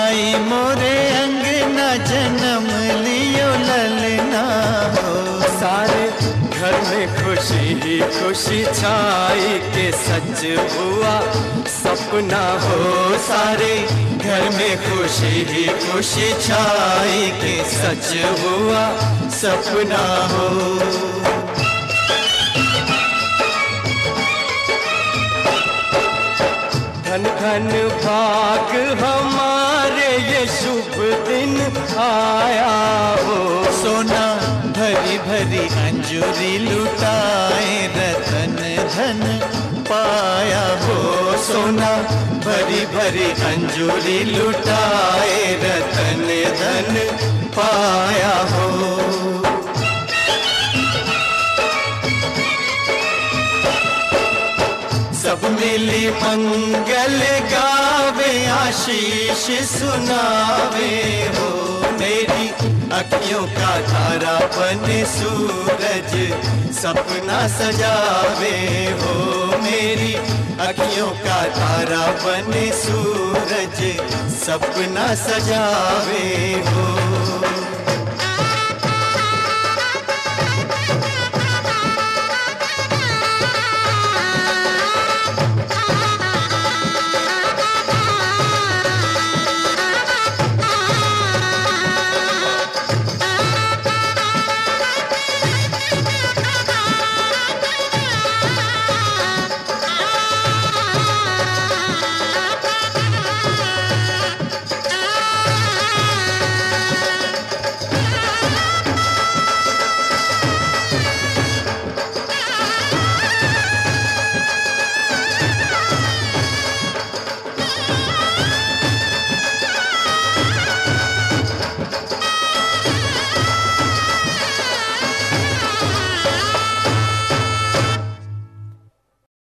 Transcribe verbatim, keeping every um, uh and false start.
आई मोरे अंगना जन्म लियो ललना हो। सारे घर में खुशी ही खुशी छाई के सच हुआ सपना हो। सारे घर में खुशी ही खुशी छाई के सच हुआ सपना हो। धन धन भाग हमारे ये शुभ दिन आया हो। सोना भरी भरी अंजूरी लुटाए रतन धन पाया हो। सोना भरी भरी अंजूरी लुटाए रतन धन पाया हो। सब मिली मंगल गावे आशीष सुनावे हो। मेरी अखियों का तारा बने सूरज सपना सजावे हो। मेरी अखियों का तारा बने सूरज सपना सजावे हो।